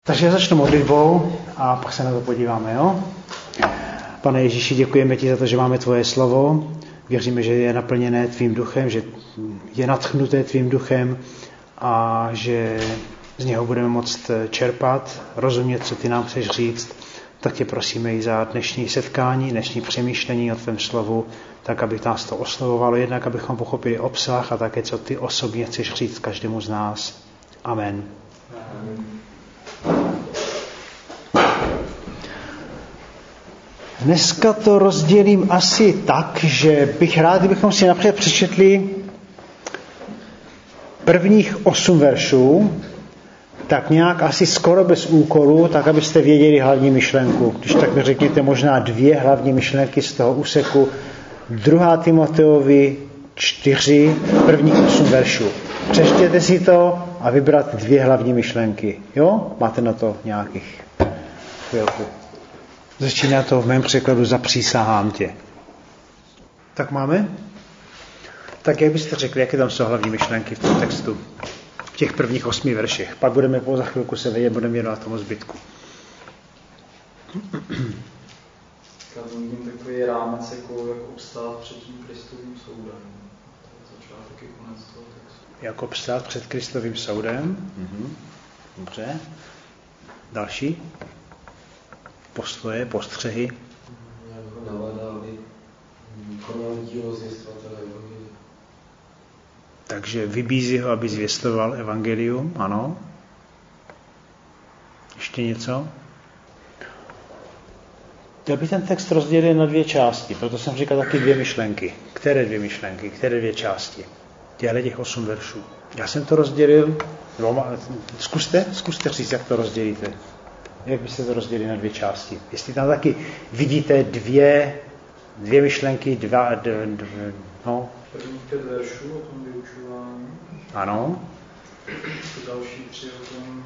Takže já začnu modlitbou a pak se na to podíváme, jo? Pane Ježíši, děkujeme ti za to, že máme tvoje slovo. Věříme, že je naplněné tvým duchem, že je nadchnuté tvým duchem a že z něho budeme moct čerpat, rozumět, co ty nám chceš říct. Tak tě prosíme i za dnešní setkání, dnešní přemýšlení o tvém slovu, tak, aby nás to oslovovalo, jednak abychom pochopili obsah a také, co ty osobně chceš říct každému z nás. Amen. Dneska to rozdělím asi tak, že bych rád, kdybychom si napřed přečetli prvních 8 veršů, tak nějak asi skoro bez úkolu, tak abyste věděli hlavní myšlenku. Když tak mi řekněte možná 2 hlavní myšlenky z toho úseku 2. Timoteovi 4, prvních 8 veršů. Přečtěte si to a vybrat 2 hlavní myšlenky. Jo? Máte na to nějakých chvilku. Začíná to v mém překladu zapřísahám tě. Tak máme? Tak jak byste řekli, jaké tam jsou hlavní myšlenky v tom textu? V těch prvních 8 verších. Pak budeme za chvilku se vědět, budeme věnovat tomu zbytku. Já vidím takový rámec, jak obstát před tím Kristovým soudem. Začátek i konec toho textu. Jak obstát před Kristovým soudem. Dobře. Další? Postoje, postřehy. Jak ho navádá, aby konal dílo zvěstovatele evangelia. Takže vybízí ho, aby zvěstoval evangelium, ano. Ještě něco? Já bych ten text rozdělil na 2 části, proto jsem říkal taky 2 myšlenky. Které 2 myšlenky, které 2 části? Těch 8 veršů. Já jsem to rozdělil, zkuste říct, jak to rozdělíte. Jak byste to rozdělili na 2 části? Jestli tam taky vidíte 2 myšlenky, no. Prvních 5 veršů o tom vyučování. Ano. Další 3 o tom,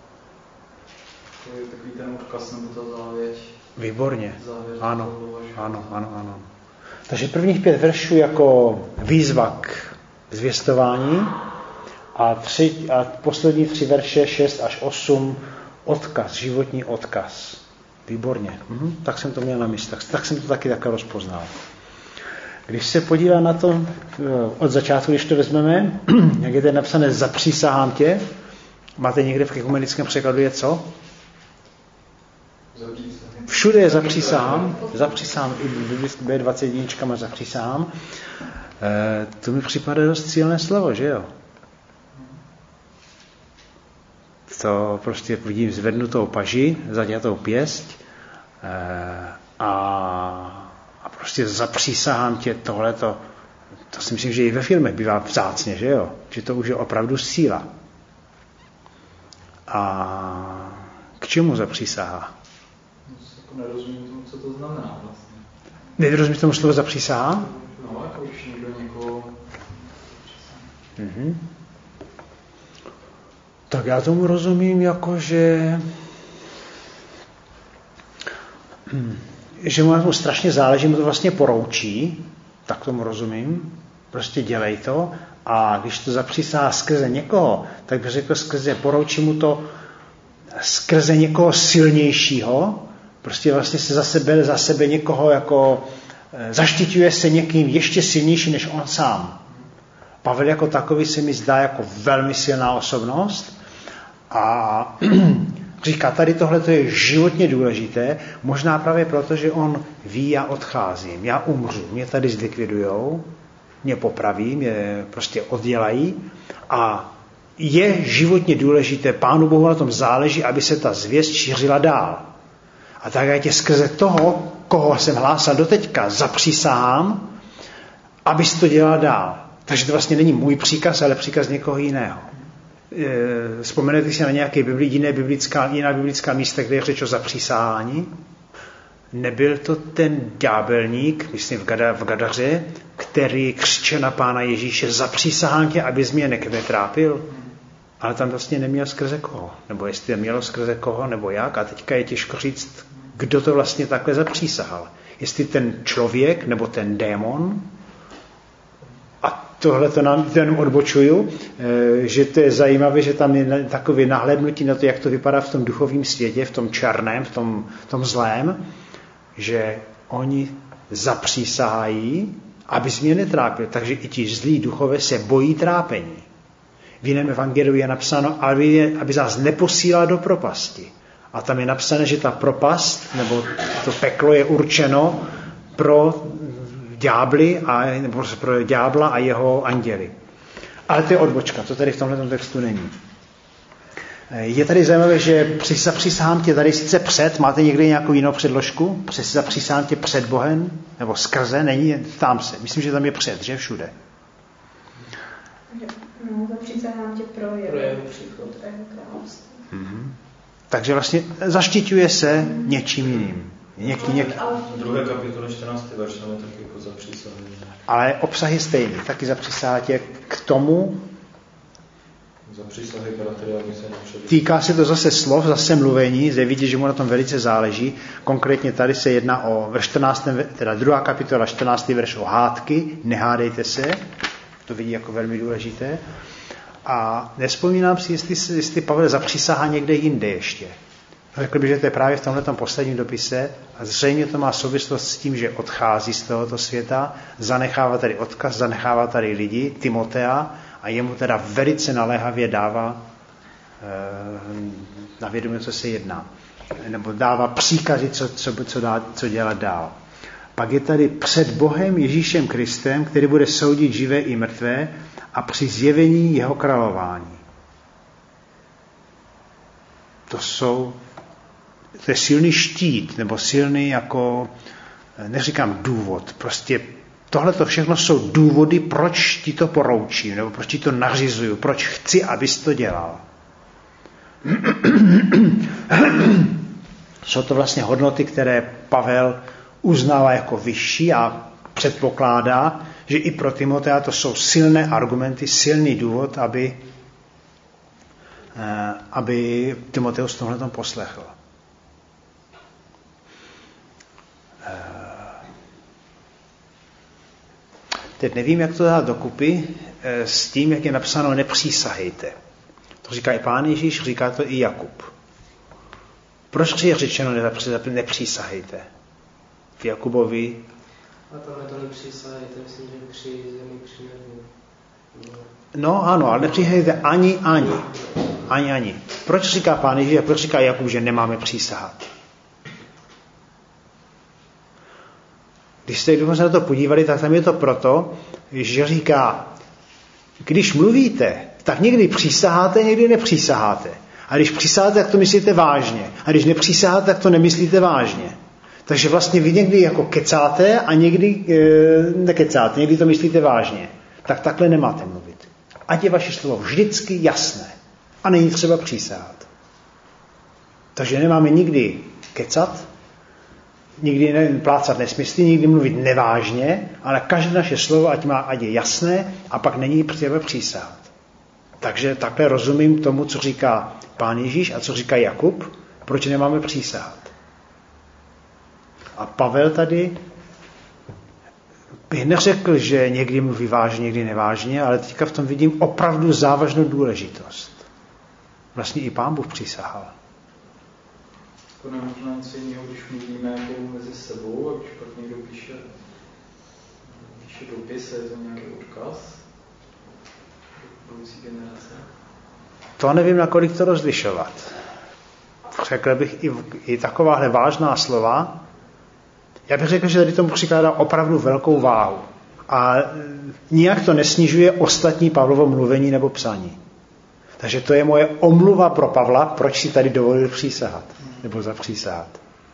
to je takový ten odkaz nebo ta závěť. Výborně. Ano. Takže prvních 5 veršů jako výzva k zvěstování a poslední 3 verše 6 až 8 odkaz, životní odkaz. Výborně. Tak jsem to měl na mysli. Tak jsem to taky rozpoznal. Když se podívá na to od začátku, když to vezmeme, jak je to napsané zapřísahám tě, máte někde v ekumenickém překladu je co? Všude je zapřísahám, i B21 zapřísahám. To mi připadá dost silné slovo, že jo? To prostě vidím zvednutou paži, zaťatou pěst a prostě zapřísahám tě tohleto. To si myslím, že i ve filmech bývá vzácně, že jo? Že to už je opravdu síla. A k čemu zapřísahá? Nerozumím tomu, co to znamená vlastně. Nerozumím tomu slovo zapřísahá? No, jako už někdo někoho... Tak já tomu rozumím jako, že mu strašně záleží, mu to vlastně poroučí, tak tomu rozumím, prostě dělej to a když to zapřísahá skrze někoho, tak bych řekl poroučí mu to skrze někoho silnějšího, prostě vlastně se za sebe někoho jako zaštiťuje se někým ještě silnější než on sám. Pavel jako takový se mi zdá jako velmi silná osobnost a říká, tady tohle je životně důležité, možná právě proto, že on ví, já odcházím, já umřu, mě tady zlikvidujou, mě popraví, mě prostě oddělají a je životně důležité, Pánu Bohu na tom záleží, aby se ta zvěst šířila dál. A tak já tě skrze toho, koho jsem hlásal doteďka, zapřísahám, abys to dělal dál. Takže to vlastně není můj příkaz, ale příkaz někoho jiného. Vzpomenete si na nějaké jiná biblická místa, kde je řeč o zapřísahání? Nebyl to ten ďábelník, myslím v Gadaře, který křičel na Pána Ježíše, zapřísahám tě, abys mě netrápil? Ale tam vlastně neměl skrze koho. Nebo jestli mělo skrze koho, nebo jak. A teďka je těžko říct, kdo to vlastně takhle zapřísahal. Jestli ten člověk, nebo ten démon. A tohle to jenom odbočuju, že to je zajímavé, že tam je takové nahlédnutí na to, jak to vypadá v tom duchovním světě, v tom černém, v tom zlém, že oni zapřísahají, aby mě netrápil. Takže i ti zlí duchové se bojí trápení. V jiném evangeliu je napsáno, aby nás neposílal do propasti. A tam je napsané, že ta propast, nebo to peklo je určeno pro ďábla a jeho anděly. Ale to je odbočka, to tady v tomhle textu není. Je tady zajímavé, že zapřísahám tě tady sice před, máte někdy nějakou jinou předložku? Zapřísahám tě před Bohem? Nebo skrze? Není, tam se. Myslím, že tam je před, že všude. No, zapřísahám tě pro jeho příchod a jeho království. Takže vlastně zaštiťuje se něčím jiným. V 2. kapitole 14. verš tam je taky jako zapřísahání. Ale obsah je stejný. Taky zapřísahá tě k tomu. Zapřísahy bratry, aby se nepředali. Týká se to zase slov, zase mluvení. Zde vidíte, že mu na tom velice záleží. Konkrétně tady se jedná o 2. kapitola 14. verš o hádky. Nehádejte se. To vidí jako velmi důležité. A nespomínám si, jestli Pavel zapřísahá někde jinde ještě. Řekl bych, že to je právě v tomhletom posledním dopise a zřejmě to má souvislost s tím, že odchází z tohoto světa, zanechává tady odkaz, zanechává tady lidi, Timotea, a jemu teda velice naléhavě dává na vědomí, co se jedná. Nebo dává příkazy, co dělat dál. Pak je tady před Bohem Ježíšem Kristem, který bude soudit živé i mrtvé a při zjevení jeho králování. To je silný štít, nebo silný jako, neříkám důvod, prostě tohle to všechno jsou důvody, proč ti to poroučím, nebo proč ti to nařizuju, proč chci, abys to dělal. Jsou to vlastně hodnoty, které Pavel uznává jako vyšší a předpokládá, že i pro Timotea to jsou silné argumenty, silný důvod, aby Timoteus tomhletom poslechl. Teď nevím, jak to dát dokupy s tím, jak je napsáno nepřísahejte. To říká i Pán Ježíš, říká to i Jakub. Proč je řečeno nepřísahejte? V Jakubovi. A tam je to nepřísahejte, myslím, že při zemi při nebu. No ano, ale nepřísahejte ani. Proč říká Pán Ježíš a proč říká Jakub, že nemáme přísahat? Když jste se na to podívali, tak tam je to proto, že říká, když mluvíte, tak někdy přísaháte, někdy nepřísaháte. A když přísaháte, tak to myslíte vážně. A když nepřísaháte, tak to nemyslíte vážně. Takže vlastně vy někdy jako kecáte a někdy nekecáte, někdy to myslíte vážně. Tak takhle nemáte mluvit. Ať je vaše slovo vždycky jasné. A není třeba přísahat. Takže nemáme nikdy kecat, nikdy plácat nesmysly, nikdy mluvit nevážně, ale každé naše slovo, ať je jasné, a pak není třeba přísahat. Takže takhle rozumím tomu, co říká Pán Ježíš a co říká Jakub, proč nemáme přísahat. A Pavel tady bych neřekl, že někdy mluví vážně, někdy nevážně, ale teďka v tom vidím opravdu závažnou důležitost. Vlastně i Pán Bůh přísahal. To nemožná něco jiného, když mluvíme jako mezi sebou a když pak někdo píše dopis, je to nějaký odkaz budoucí generace? To nevím, nakolik to rozlišovat. Řekl bych i takováhle vážná slova. Já bych řekl, že tady tomu přikládá opravdu velkou váhu. A nijak to nesnižuje ostatní Pavlovo mluvení nebo psaní. Takže to je moje omluva pro Pavla, proč si tady dovolil přísahat. Nebo zapřísahat.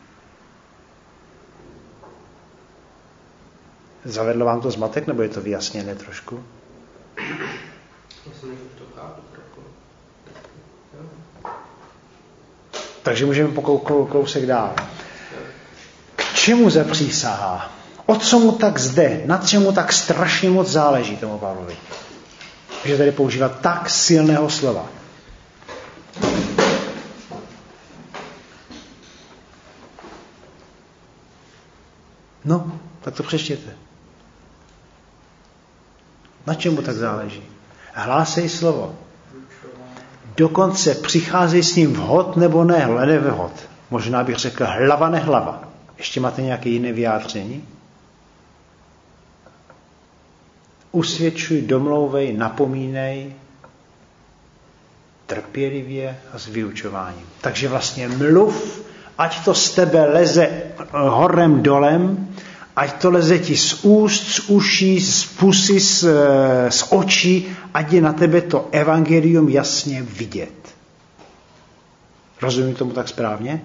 Zavedlo vám to zmatek, nebo je to vyjasněné trošku? Myslím, že to chápu trochu. Takže můžeme kousek dál. K čemu zapřísahá? O co mu tak zde? Na čemu tak strašně moc záleží tomu Pavlovi? Že tady používá tak silného slova. No, tak to přečtěte. Na čem mu tak záleží? Hlásej slovo. Dokonce přicházej s ním vhod nebo ne, nevhod. Možná bych řekl hlava, nehlava. Ještě máte nějaké jiné vyjádření? Usvědčuj, domlouvej, napomínej, trpělivě a s vyučováním. Takže vlastně mluv, ať to z tebe leze horem dolem, ať to leze ti z úst, z uší, z pusy, z očí, ať je na tebe to evangelium jasně vidět. Rozumím tomu tak správně?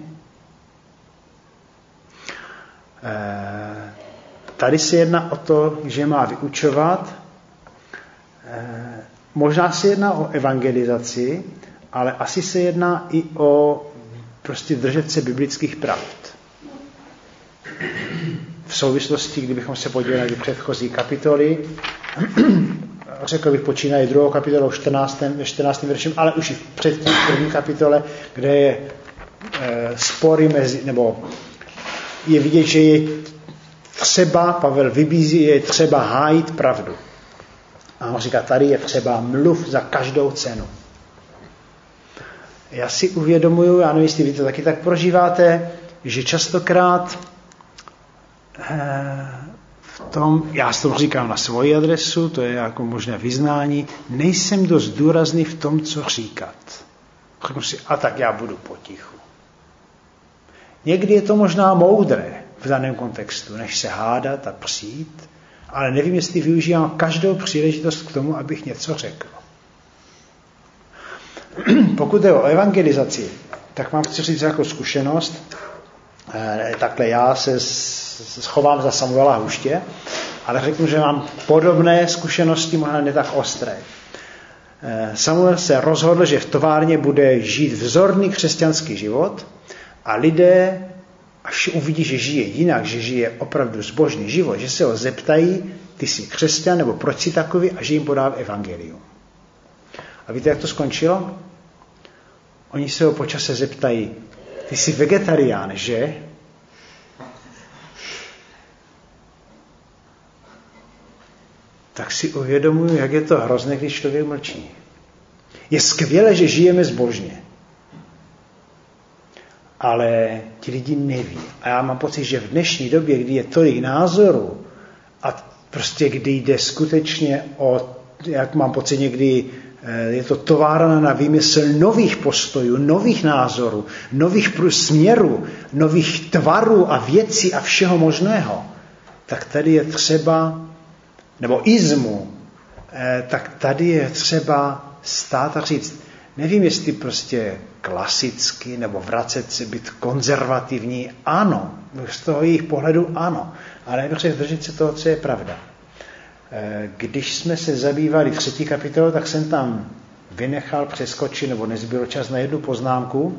Tady se jedná o to, že má vyučovat. Možná se jedná o evangelizaci, ale asi se jedná i o prostě držet se biblických pravd. V souvislosti, kdybychom se podívali do předchozí kapitoly, řekl bych, počínají 2. kapitolou 14. veršem, ale už i předtím v 1. kapitole, kde je spory mezi, nebo je vidět, že je třeba, Pavel vybízí, je třeba hájit pravdu. A on říká, tady je třeba mluv za každou cenu. Já si uvědomuju, já nevím, jestli vy to taky tak prožíváte, že častokrát v tom, já s tom říkám na svoji adresu, to je jako možné vyznání, nejsem dost důrazný v tom, co říkat. Řeknu si, a tak já budu potichu. Někdy je to možná moudré v daném kontextu, než se hádat a přijít, ale nevím, jestli využívám každou příležitost k tomu, abych něco řekl. Pokud je o evangelizaci, tak mám chci říct jako zkušenost, takhle já se schovám za Samuela Huště, ale řeknu, že mám podobné zkušenosti, možná ne tak ostré. Samuel se rozhodl, že v továrně bude žít vzorný křesťanský život a lidé, až uvidí, že žije jinak, že žije opravdu zbožný život, že se ho zeptají, ty jsi křesťan, nebo proč jsi takový, a že jim podá evangelium. A víte, jak to skončilo? Oni se ho po čase zeptají, ty jsi vegetarián, že? Tak si uvědomuji, jak je to hrozné, když člověk mlčí. Je skvělé, že žijeme zbožně. Ale ti lidi neví. A já mám pocit, že v dnešní době, kdy je tolik názorů a prostě kdy jde skutečně o, jak mám pocit někdy, je to továrna na výmysl nových postojů, nových názorů, nových směrů, nových tvarů a věcí a všeho možného, tak tady je třeba, nebo izmu, tak tady je třeba stát a říct, nevím, jestli prostě klasicky, nebo vracet se, být konzervativní, ano, z toho jejich pohledu ano, ale držet se toho, co je pravda. Když jsme se zabývali 3. kapitolou, tak jsem tam vynechal přeskočit, nebo nezbyl čas na jednu poznámku,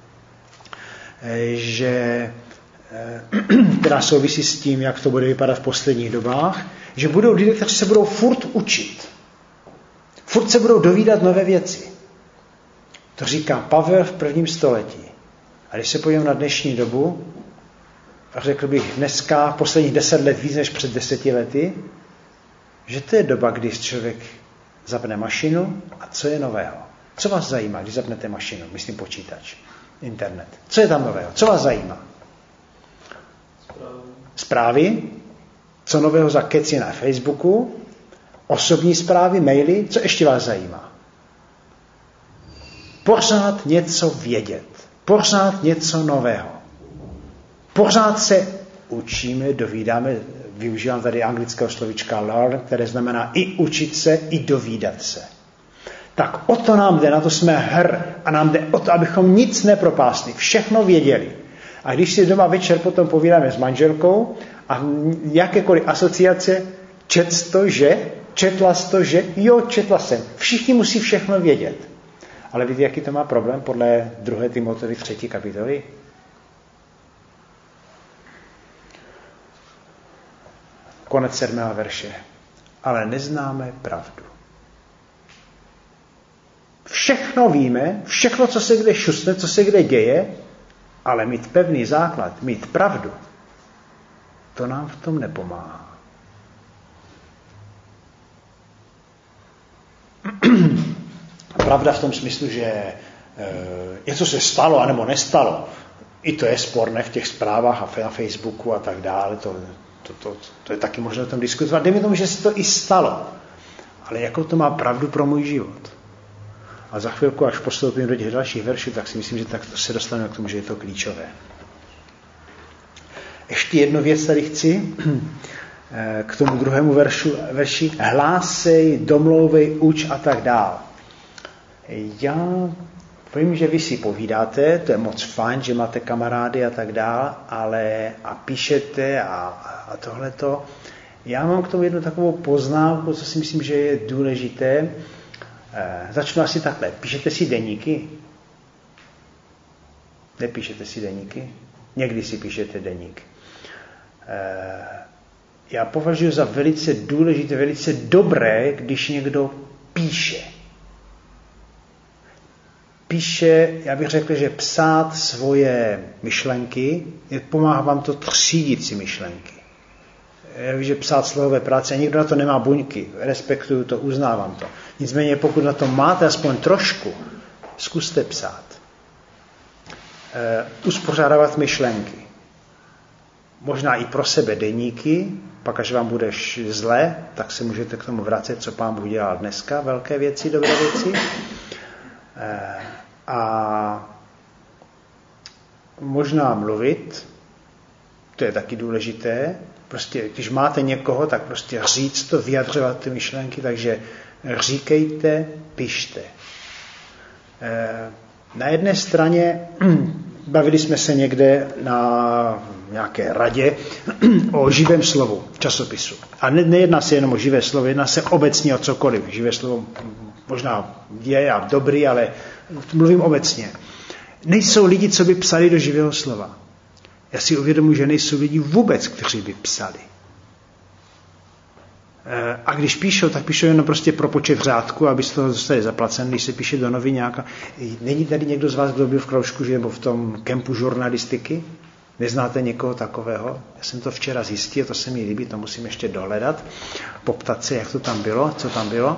která souvisí s tím, jak to bude vypadat v posledních dobách, že budou lidé, kteří se budou furt učit. Furt se budou dovídat nové věci. To říká Pavel v 1. století. A když se podívám na dnešní dobu, a řekl bych dneska, posledních 10 let víc než před 10 lety, že to je doba, kdy člověk zapne mašinu a co je nového. Co vás zajímá, když zapnete mašinu, myslím počítač, internet. Co je tam nového? Co vás zajímá? Zprávy? Co nového za keci na Facebooku? Osobní zprávy, maily? Co ještě vás zajímá? Pořád něco vědět. Pořád něco nového. Pořád se učíme, dovídáme, využívám tady anglického slovíčka learn, které znamená i učit se, i dovídat se. Tak o to nám jde, na to jsme hr a nám jde o to, abychom nic nepropásli, všechno věděli. A když si doma večer potom povídáme s manželkou a jakékoliv asociace, četla jsi to, že, jo, četla jsem. Všichni musí všechno vědět. Ale víte, jaký to má problém podle 2. Timoteovi 3. kapitoly? Konec 7. verše. Ale neznáme pravdu. Všechno víme, všechno, co se kde šusne, co se kde děje, ale mít pevný základ, mít pravdu, to nám v tom nepomáhá. pravda v tom smyslu, že něco se stalo anebo nestalo. I to je sporné v těch zprávách a na Facebooku a tak dále. To je taky možné o tom diskutovat. Dejme tomu, že se to i stalo. Ale jakou to má pravdu pro můj život? A za chvilku, až postoupím do těch dalších veršů, tak si myslím, že tak se dostaneme k tomu, že je to klíčové. Ještě jednu věc tady chci k tomu druhému verši. Hlásej, domlouvej, uč a tak dál. Já vím, že vy si povídáte, to je moc fajn, že máte kamarády a tak dál, ale a píšete a tohleto. Já mám k tomu jednu takovou poznámku, co si myslím, že je důležité. Začnu asi takhle. Píšete si deníky? Nepíšete si deníky? Někdy si píšete deník. Já považuji za velice důležité, velice dobré, když někdo píše. Píše, já bych řekl, že psát svoje myšlenky, pomáhá vám to třídit si myšlenky. Já vím, že psát slovové práce, a někdo na to nemá buňky, respektuju to, uznávám to. Nicméně, pokud na to máte aspoň trošku, zkuste psát. Uspořádávat myšlenky. Možná i pro sebe deníky, pak až vám bude zle, tak se můžete k tomu vracet, co Pán Bůh dělal dneska, velké věci, dobré věci. A možná mluvit, to je taky důležité. Prostě, když máte někoho, tak prostě říct to, vyjadřovat ty myšlenky, takže říkejte, pište. Na jedné straně bavili jsme se někde na nějaké radě o živém slovu v časopisu. A nejedná se jenom o živé slovo, jedná se obecně o cokoliv. Živé slovo možná je a dobrý, ale mluvím obecně. Nejsou lidi, co by psali do živého slova. Já si uvědomuji, že nejsou lidi vůbec, kteří by psali. A když píšou, tak píšou jenom prostě pro počet řádku, aby z toho dostali zaplacen, když se píše do novin nějaká. Není tady někdo z vás, kdo byl v kroužku, nebo v tom kempu žurnalistiky? Neznáte někoho takového? Já jsem to včera zjistil, to se mi líbí, to musím ještě dohledat, poptat se, jak to tam bylo, co tam bylo.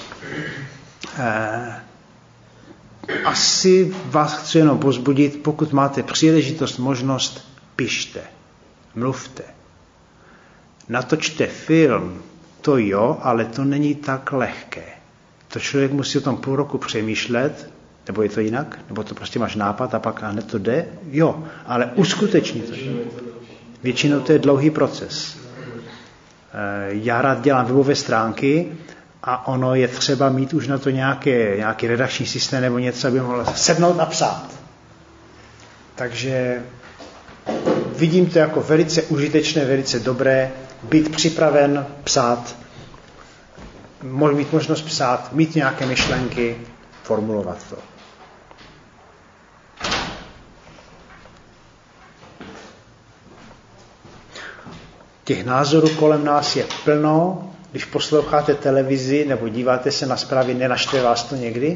Asi vás chci jenom povzbudit, pokud máte příležitost, možnost, pište, mluvte. Natočte film, to jo, ale to není tak lehké. To člověk musí o tom půl roku přemýšlet, nebo je to jinak, nebo to prostě máš nápad a pak hned to jde, jo, ale uskutečnit to. Většinou to je dlouhý proces. Já rád dělám webové stránky a ono je třeba mít už na to nějaký redakční systém nebo něco, aby mohl sednout a psát. Takže vidím to jako velice užitečné, velice dobré, být připraven psát, mít možnost psát, mít nějaké myšlenky, formulovat to. Těch názorů kolem nás je plno. Když posloucháte televizi nebo díváte se na zprávy, nenaštve vás to někdy?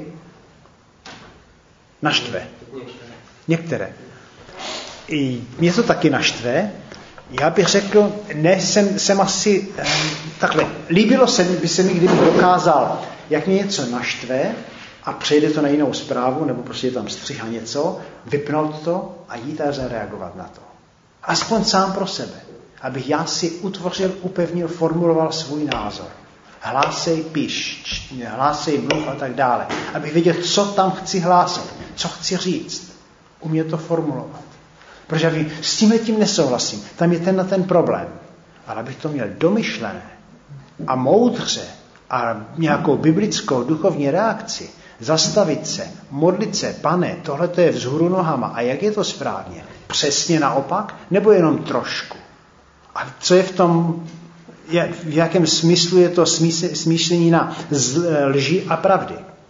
Naštve. Některé. I mě to taky naštve. Já bych řekl, ne, jsem asi takhle. Líbilo by se mi, kdybych dokázal, jak mě něco naštve a přejde to na jinou zprávu, nebo prostě je tam střih a něco, vypnout to a jít a zareagovat na to. Aspoň sám pro sebe. Abych já si utvořil, upevnil, formuloval svůj názor. Hlásej, píš, hlásej, mluv a tak dále. Abych věděl, co tam chci hlásat, co chci říct. Umět to formulovat. Protože já s tím nesouhlasím. Tam je ten problém. Ale abych to měl domyšlené a moudře a nějakou biblickou duchovní reakci, zastavit se, modlit se, Pane, tohle to je vzhůru nohama. A jak je to správně? Přesně naopak? Nebo jenom trošku? A co je v tom, v jakém smyslu je to smýšlení na lži a pravdy?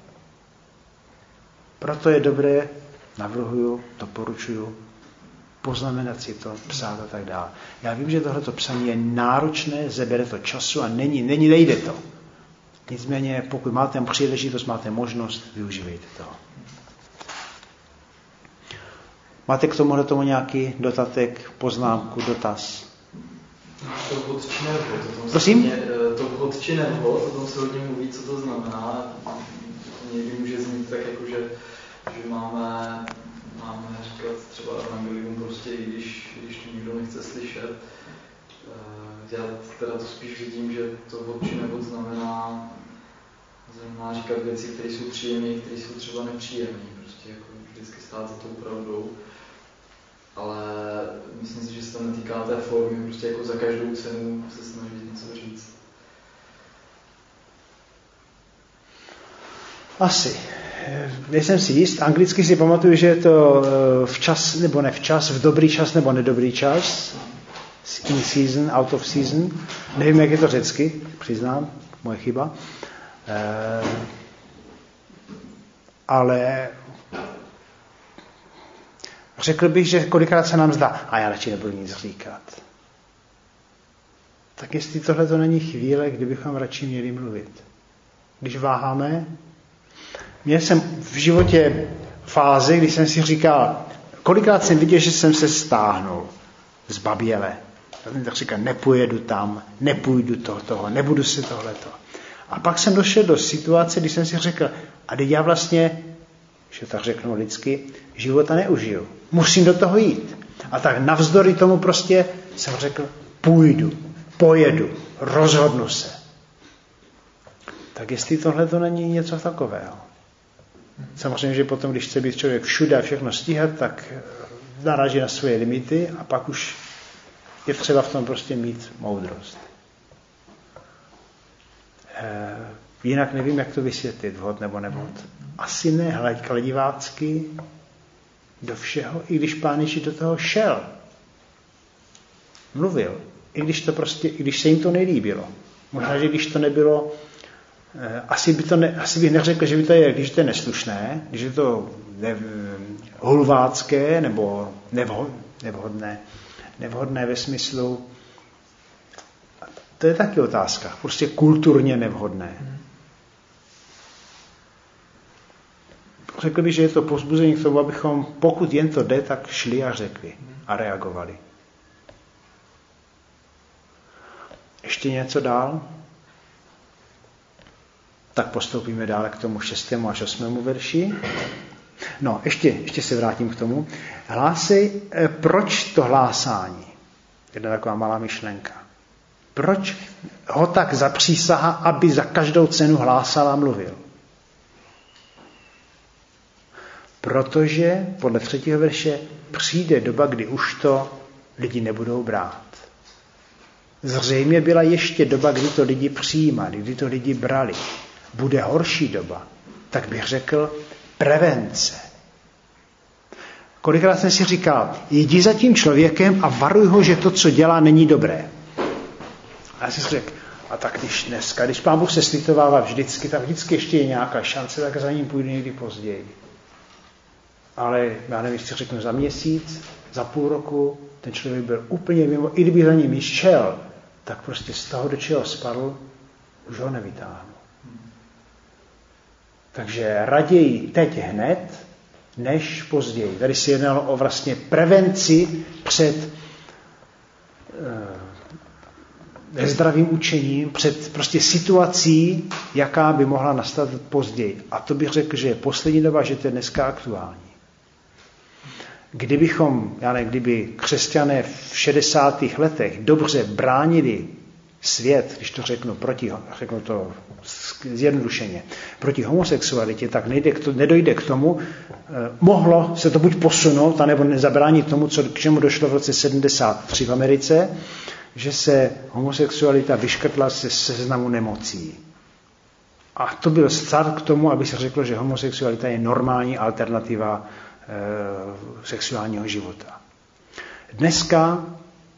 Proto je dobré, navrhuju, doporučuju, poznamenat si to, psát a tak dále. Já vím, že tohleto psaní je náročné, zabere to času a nejde to. Nicméně, pokud máte příležitost, máte možnost, využívejte toho. Máte k tomu nějaký dodatek, poznámku, dotaz? To bod či nebo? Prosím? To to vhod či nevhod, o tom se hodně mluví, co to znamená. Někdy může znít tak, jako, že máme říkat třeba evangelium prostě, i když to nikdo nechce slyšet. Já teda to spíš vidím, že to vhod či nevhod znamená říkat věci, které jsou příjemné, které jsou třeba nepříjemné. Prostě jako vždycky stát za tou pravdou. Ale myslím si, že se to netýká té formy, prostě jako za každou cenu se snažit něco říct. Asi. Nejsem si jist. Anglicky si pamatuju, že je to včas nebo nevčas, v dobrý čas nebo nedobrý čas. In season, out of season. Nevím, jak je to řecky, přiznám, moje chyba. Ale řekl bych, že kolikrát se nám zdá, a já radši nebudu nic říkat. Tak jestli tohle to není chvíle, kdybychom radši měli mluvit. Když váháme, měl jsem v životě fázi, kdy jsem si říkal, kolikrát jsem viděl, že jsem se stáhnul z baběle. Já jsem tak říkal, nepojedu tam, nepůjdu toho, nebudu si tohleto. A pak jsem došel do situace, kdy jsem si řekl, a teď já vlastně, že tak řeknu lidsky, života neužiju. Musím do toho jít. A tak navzdory tomu prostě jsem řekl, půjdu, pojedu, rozhodnu se. Tak jestli tohle to není něco takového. Samozřejmě, že potom, když chce být člověk všude a všechno stíhat, tak naráží na svoje limity a pak už je třeba v tom prostě mít moudrost. Jinak nevím, jak to vysvětlit, vhod nebo nevhod. Asi ne, kladivácky do všeho, i když Pán Ježíš do toho šel. Mluvil. I když se jim to nelíbilo. Možná, že když to nebylo, asi bych neřekl, že by to je, když to je neslušné, když je to hulvácké nebo nevhodné ve smyslu, to je taky otázka, prostě kulturně nevhodné. Řekl bych, že je to povzbuzení k tomu, abychom, pokud jen to jde, tak šli a řekli a reagovali. Ještě něco dál? Tak postoupíme dále k tomu 6. až 8. verši. No, ještě se vrátím k tomu. Hlásej, proč to hlásání? Jedna taková malá myšlenka. Proč ho tak zapřísahá, aby za každou cenu hlásal a mluvil? Protože podle 3. verše přijde doba, kdy už to lidi nebudou brát. Zřejmě byla ještě doba, kdy to lidi přijímali, kdy to lidi brali. Bude horší doba, tak bych řekl prevence. Kolikrát jsem si říkal, jdi za tím člověkem a varuj ho, že to, co dělá, není dobré. A já si řekl, a tak když Pán Bůh se slitovává vždycky, tak vždycky ještě je nějaká šance, tak za ním půjdu někdy později. Ale já nevím, jestli řeknu za měsíc, za půl roku, ten člověk byl úplně mimo, i kdyby za ním šel, tak prostě z toho, do čeho spadl, už ho nevytáhnu. Takže raději teď hned, než později. Tady se jednalo o vlastně prevenci před nezdravým učením, před prostě situací, jaká by mohla nastat později. A to bych řekl, že je poslední doba, že to je dneska aktuální. Kdyby křesťané v 60. letech dobře bránili svět, když to řeknu to zjednodušeně, proti homosexualitě, tak nedojde k tomu, mohlo se to buď posunout, anebo nezabránit tomu, k čemu došlo v roce 73 v Americe, že se homosexualita vyškrtla se seznamu nemocí. A to byl start k tomu, aby se řeklo, že homosexualita je normální alternativa sexuálního života. Dneska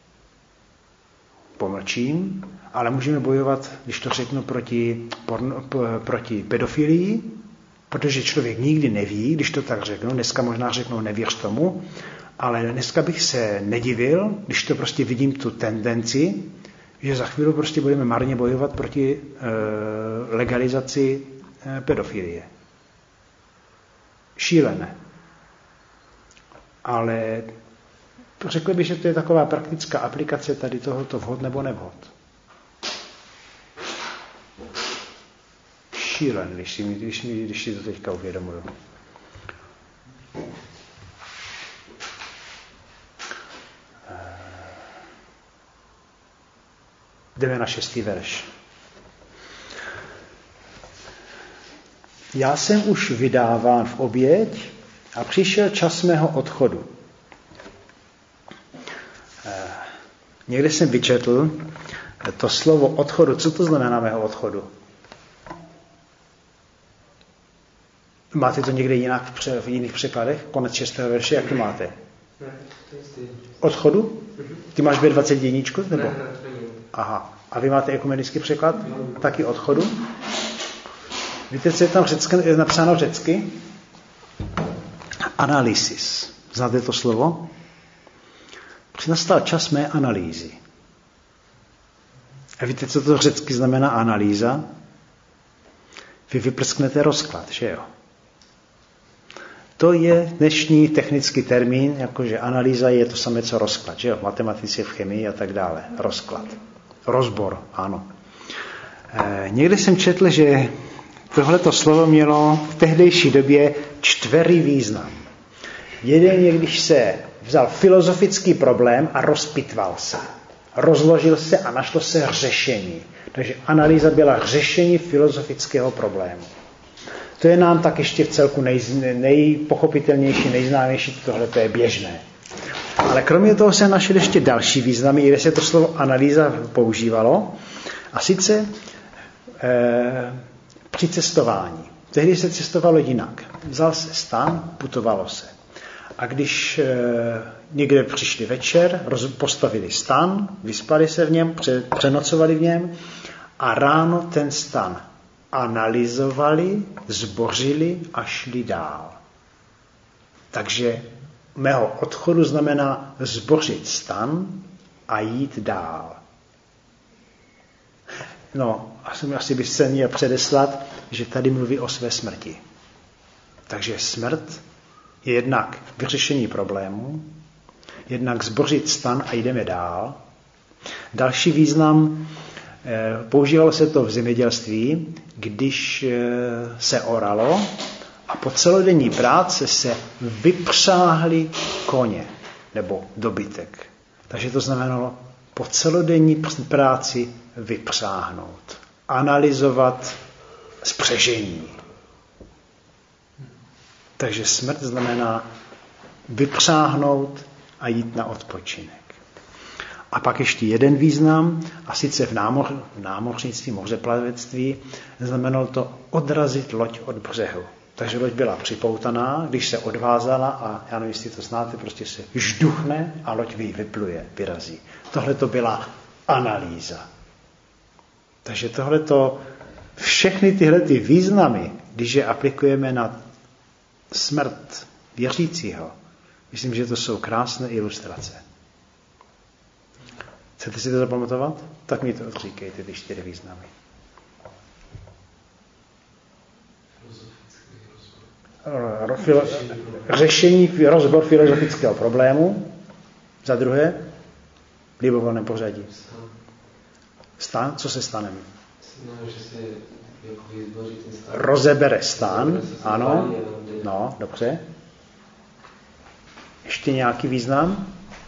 pomlčím, ale můžeme bojovat, když to řeknu, proti pedofilii, protože člověk nikdy neví, když to tak řeknu, dneska možná řeknou nevěř tomu, ale dneska bych se nedivil, když to prostě vidím tu tendenci, že za chvíli prostě budeme marně bojovat proti legalizaci pedofilie. Šílené. Ale řekl bych, že to je taková praktická aplikace tady tohoto vhod nebo nevhod. šílen, když si to teďka uvědomuju. Jdeme na 6. verš. Já jsem už vydáván v oběť a přišel čas mého odchodu. Někde jsem vyčetl to slovo odchodu. Co to znamená mého odchodu? Máte to někde jinak v jiných překladech? Konec 6. verše, jak to máte? Odchodu? Ty máš B21? Nebo? Ne. Aha. A vy máte ekumenický překlad? Taky odchodu? Víte, co je tam je napsáno řecky? Analysis. Znáte to slovo? Nastal čas mé analýzy. A víte, co to řecky znamená analýza? Vy vyprsknete rozklad, že jo? To je dnešní technický termín, jakože analýza je to samé, co rozklad, že jo? Matematici, v chemii a tak dále. Rozklad. Rozbor, ano. Někde jsem četl, že tohleto slovo mělo v tehdejší době 4 význam. Jeden je, když se vzal filozofický problém a rozpitval se. Rozložil se a našlo se řešení. Takže analýza byla řešení filozofického problému. To je nám tak ještě v celku nejpochopitelnější, nejznámější, tohle to je běžné. Ale kromě toho se našel ještě další významy, kde se to slovo analýza používalo, a sice při cestování. Tehdy se cestovalo jinak. Vzal se stan, putovalo se. A když někde přišli večer, postavili stan, vyspali se v něm, přenocovali v něm a ráno ten stan analyzovali, zbořili a šli dál. Takže mého odchodu znamená zbořit stan a jít dál. No, asi bych se měl předeslat, že tady mluví o své smrti. Takže smrt je jednak vyřešení problému, jednak zbořit stan a jdeme dál. Další význam, používalo se to v zemědělství, když se oralo a po celodenní práci se vypřáhli koně nebo dobytek. Takže to znamenalo po celodenní práci vypřáhnout, analyzovat spřežení. Takže smrt znamená vypřáhnout a jít na odpočinek. A pak ještě jeden význam, a sice v námořnictví, mořeplavectví, znamenalo to odrazit loď od břehu. Takže loď byla připoutaná, když se odvázala a já nevím, jestli to znáte, prostě se žduchne a loď vypluje, vyrazí. Tohle to byla analýza. Takže tohleto, všechny tyhle ty významy, když je aplikujeme na smrt věřícího, myslím, že to jsou krásné ilustrace. Chcete si to zapamatovat? Tak mi to odříkejte, ty 4 významy. Řešení, rozbor filozofického problému. Za druhé, v libovolném pořadí. Stan, co se stanem? Rozebere stan, ano. No, dobře. Ještě nějaký význam?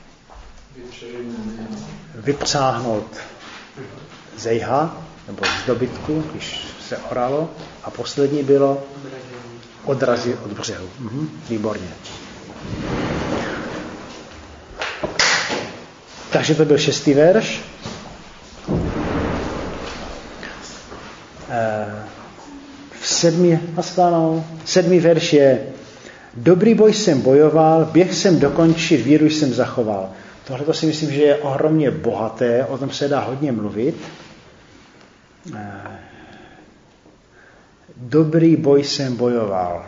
Vypřáhnout zejha, nebo z dobytku, když se oralo. A poslední bylo odrazit od břehu. Výborně. Takže to byl 6. verš. 7. verš je: dobrý boj jsem bojoval, běh jsem dokončil, víru jsem zachoval. Tohle to si myslím, že je ohromně bohaté, o tom se dá hodně mluvit. Dobrý boj jsem bojoval.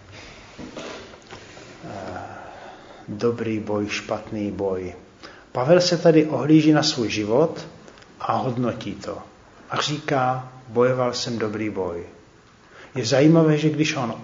Dobrý boj, špatný boj. Pavel se tady ohlíží na svůj život a hodnotí to. A říká, bojoval jsem dobrý boj. Je zajímavé, že když on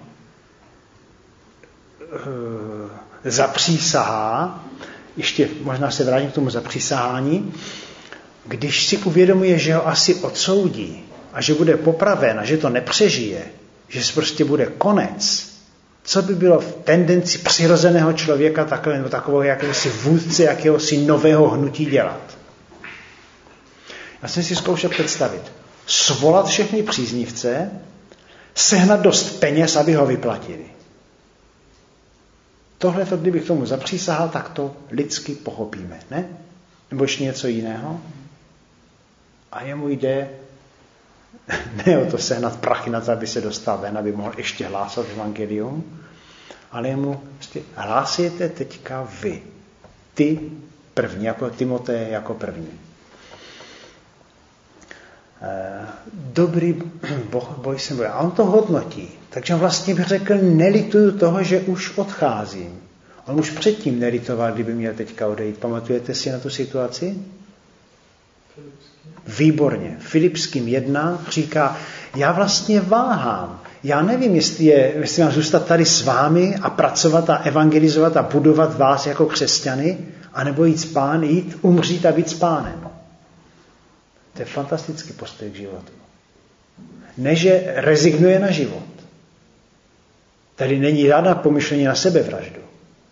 zapřísahá, ještě možná se vrátím k tomu zapřísahání, když si uvědomuje, že ho asi odsoudí, a že bude popraven a že to nepřežije, že prostě bude konec, co by bylo v tendenci přirozeného člověka takového jakéhosi vůdce, jakéhosi nového hnutí dělat? Já jsem si zkoušel představit. Svolat všechny příznivce, sehnat dost peněz, aby ho vyplatili. Tohle, kdybych tomu zapřísahal, tak to lidsky pochopíme, ne? Nebo ještě něco jiného? A jemu jde ne o to sehnat prachy na to, aby se dostal ven, aby mohl ještě hlásat evangelium, ale jemu hlásíte teďka vy. Ty první, jako Timotej jako první. Dobrý boj se boje. A on to hodnotí. Takže on vlastně by řekl, nelituju toho, že už odcházím. On už předtím nelitoval, kdyby měl teďka odejít. Pamatujete si na tu situaci? Výborně. Filipským 1 říká, já vlastně váhám. Já nevím, jestli mám zůstat tady s vámi a pracovat a evangelizovat a budovat vás jako křesťany, anebo jít umřít a být s Pánem. To je fantastický postoj k životu. Ne, že rezignuje na život. Tady není žádná pomyšlení na sebevraždu.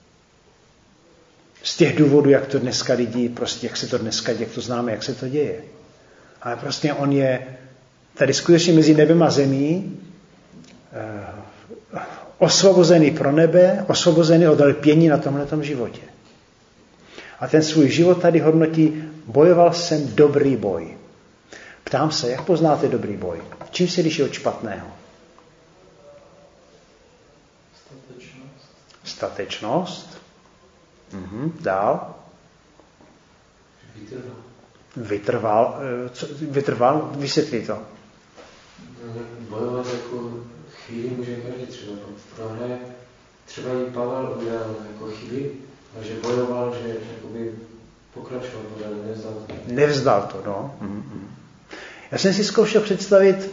Z těch důvodů, jak to dneska lidi, prostě jak se to dneska, jak to známe, jak se to děje. Ale prostě on je tady skutečně mezi nebem a zemí osvobozený pro nebe, osvobozený od lpění na tomhletom životě. A ten svůj život tady hodnotí, bojoval jsem dobrý boj. Ptám se, jak poznáte dobrý boj? Čím se liší od špatného? Statečnost. Dál. Vytrval. Vysvětlí to. Bojovat jako chvíli může každý třeba. Prohraje třeba i Pavel udělal jako chvíli, a že bojoval, že jakoby pokračoval, nevzdal to, no. Já jsem si zkoušel představit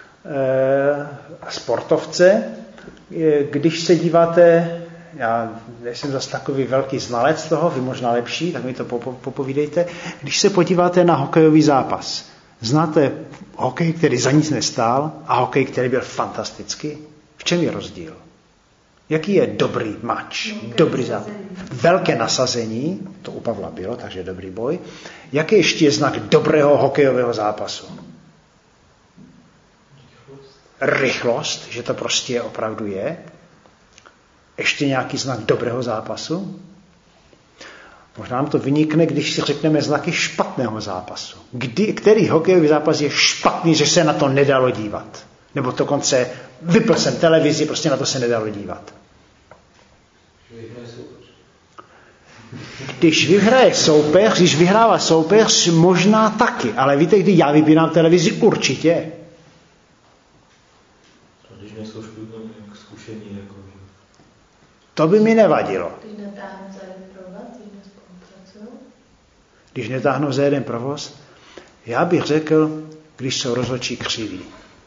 sportovce, když se díváte, já nejsem zase takový velký znalec toho, vy možná lepší, tak mi to popovídejte, když se podíváte na hokejový zápas, znáte hokej, který za nic nestál a hokej, který byl fantastický? V čem je rozdíl? Jaký je dobrý mač? Dobrý zápas? Velké nasazení, to u Pavla bylo, takže dobrý boj. Jaký ještě je znak dobrého hokejového zápasu? Rychlost, že to prostě opravdu je. Ještě nějaký znak dobrého zápasu? Možná nám to vynikne, když si řekneme znaky špatného zápasu. Který hokejový zápas je špatný, že se na to nedalo dívat? Nebo dokonce vypl jsem televizi, prostě na to se nedalo dívat. Když vyhraje soupeř, když vyhrává soupeř, možná taky. Ale víte, kdy já vypínám televizi? Určitě. Když nejsou zkušení. Jako... To by mi nevadilo. Když netáhnou za jeden provoz, Když netáhnou za jeden provoz, já bych řekl, když jsou rozhodčí křiví.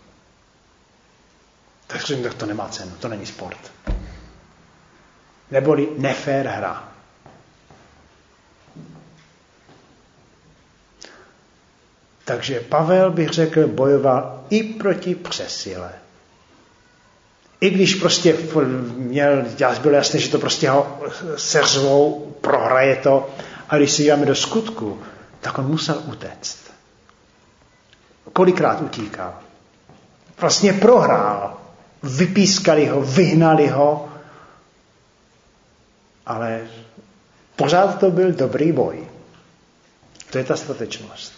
Tak to nemá cenu, to není sport. Neboli nefér hra. Takže Pavel, bych řekl, bojoval i proti přesile. I když prostě bylo jasné, že to prostě ho seřvou, prohraje to, a když se díváme do skutku, tak on musel utéct. Kolikrát utíkal? Vlastně prohrál. Vypískali ho, vyhnali ho, ale pořád to byl dobrý boj. To je ta statečnost.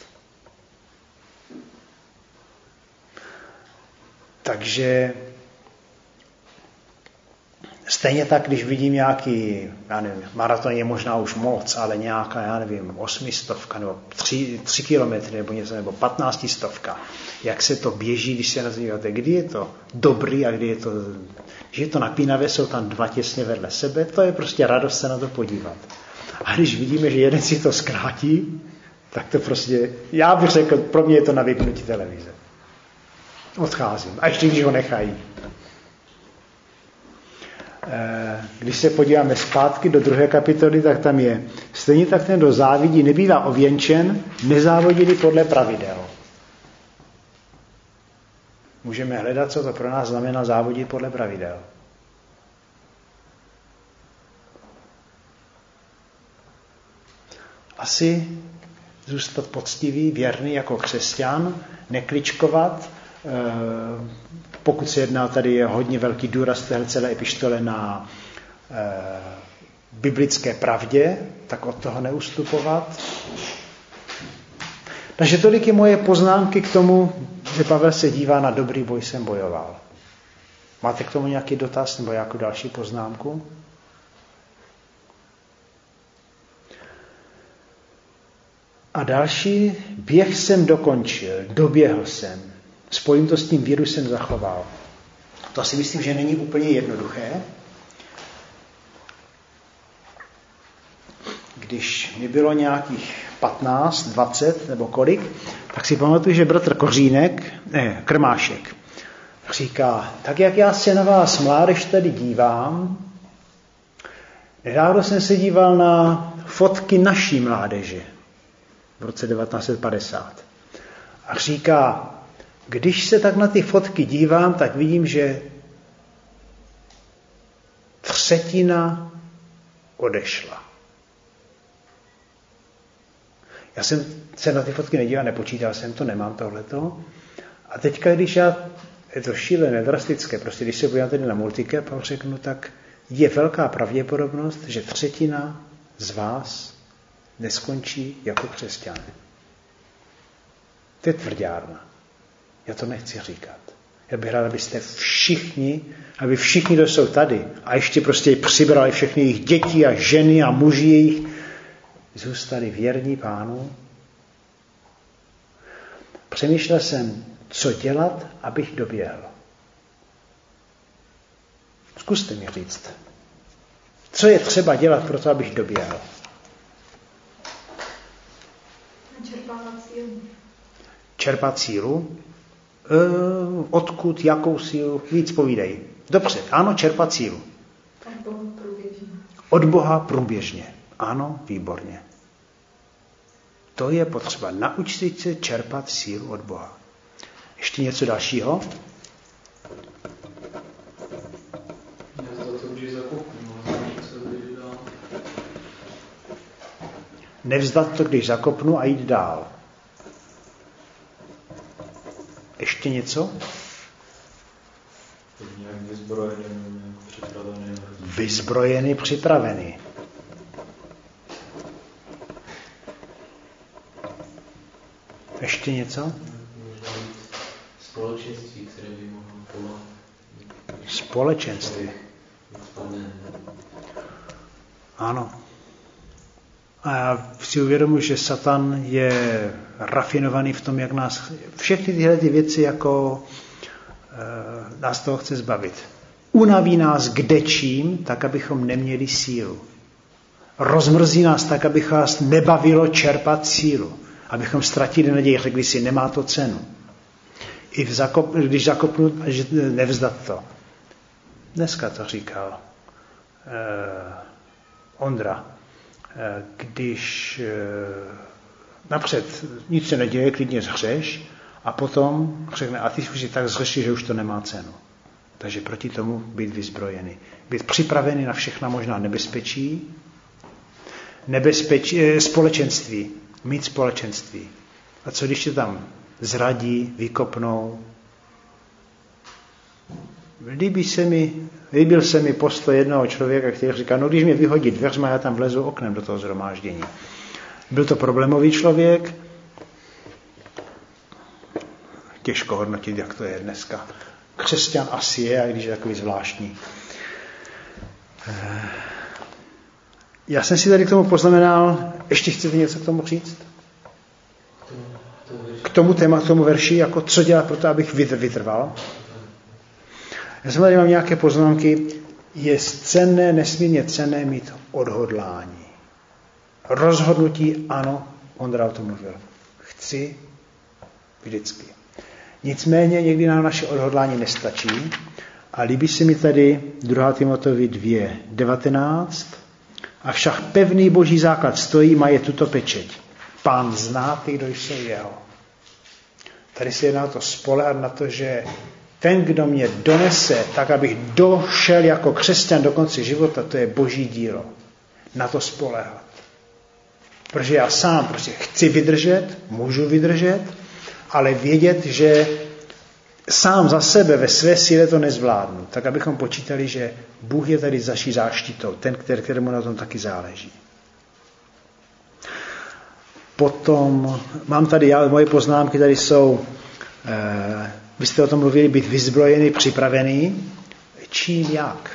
Takže stejně tak, když vidím nějaký, já nevím, maraton je možná už moc, ale nějaká, já nevím, 800 nebo 3 kilometry nebo něco, nebo 1500, jak se to běží, když se nazýváte, kdy je to dobrý a kdy je to, když je to napínavé, jsou tam dva těsně vedle sebe, to je prostě radost se na to podívat. A když vidíme, že jeden si to zkrátí, tak to prostě, já bych řekl, pro mě je to na vypnutí televize. Odcházím. A ještě když ho nechají. Když se podíváme zpátky do 2. kapitoly, tak tam je stejně tak ten, kdo závidí, nebývá ověnčen, nezávodili podle pravidel. můžeme hledat, co to pro nás znamená závodit podle pravidel. Asi zůstat poctivý, věrný jako křesťan, nekličkovat. Pokud se jedná, tady je hodně velký důraz v celé epištole na biblické pravdě, tak od toho neustupovat. Takže tolik je moje poznámky k tomu, že Pavel se dívá na dobrý boj jsem bojoval. Máte k tomu nějaký dotaz nebo nějakou další poznámku? A další, běh jsem dokončil, doběhl jsem. Spojím to s tím, víru jsem zachoval. To si myslím, že není úplně jednoduché. Když mi bylo nějakých 15, 20 nebo kolik, tak si pamatuju, že bratr Krmášek říká, tak jak já se na vás mládež tady dívám, nedávno jsem se díval na fotky naší mládeže v roce 1950. A říká, když se tak na ty fotky dívám, tak vidím, že 1/3 odešla. Já jsem se na ty fotky nedíval, nepočítal jsem to, nemám tohleto. A teďka, když je to šílené, drastické, prostě když se podívám tady na multicap a řeknu, tak je velká pravděpodobnost, že 1/3 z vás neskončí jako křesťané. To je tvrdárna. Já to nechci říkat. Já bych rád, abyste aby všichni, kdo jsou tady a ještě prostě přibrali všechny jejich děti a ženy a muži jejich, zůstali věrní Pánu. Přemýšlel jsem, co dělat, abych doběhl. Zkuste mi říct, co je třeba dělat pro to, abych doběhl. Čerpat sílu. Odkud, jakou sílu? Víc povídej. Dobře, ano, čerpat sílu. Od Boha průběžně. Ano, výborně. To je potřeba. Naučit se čerpat sílu od Boha. Ještě něco dalšího? Nevzdat to, když zakopnu a jít dál. Ještě něco? Vyzbrojený, připravený. Ještě něco? Společenství, které by mohlo pomáhat. Společenství. Ano. A já si uvědomuji, že Satan je rafinovaný v tom, jak nás všechny tyhle ty věci jako nás toho chce zbavit. Unaví nás kdečím, tak abychom neměli sílu. Rozmrzí nás tak, abych nás nebavilo čerpat sílu. Abychom ztratili naději, řekli si, nemá to cenu. I když zakopnu, nevzdat to. Dneska to říkal Ondra. Když napřed nic se neděje, klidně zhřeš a potom řekne, a ty si tak zhřešíš, že už to nemá cenu. Takže proti tomu být vyzbrojený. Být připravený na všechna možná nebezpečí, společenství. Mít společenství. A co když tě tam zradí, vykopnou? Líbil se mi postoj jednoho člověka, který říká, no když mě vyhodí dveřma, já tam vlezu oknem do toho shromáždění. Byl to problémový člověk. Těžko hodnotit, jak to je dneska. Křesťan asi je, a když je takový zvláštní. Já jsem si tady k tomu poznamenal, ještě chcete něco k tomu říct? K tomu tématu, k tomu verši, jako co dělat pro to, abych vytrval? Já jsem tady mám nějaké poznámky. Je cenné, nesmírně cenné mít odhodlání. Rozhodnutí, ano, Ondra o tom mluvil. Chci vždycky. Nicméně někdy nám naše odhodlání nestačí a líbí se mi tady 2. Timoteovi 2:19. Avšak pevný boží základ stojí, má je tuto pečeť. Pán zná ty, kdo jsou jeho. Tady se jedná to spoléhat na to, že ten, kdo mě donese, tak abych došel jako křesťan do konce života, to je Boží dílo. Na to spoléhat. Protože já sám prostě chci vydržet, můžu vydržet, ale vědět, že sám za sebe ve své síle to nezvládnu. Tak abychom počítali, že Bůh je tady zaší záštitou, ten, kterému na tom taky záleží. Potom mám tady, moje poznámky tady jsou, vy jste o tom mluvili, být vyzbrojený, připravený. Čím, jak?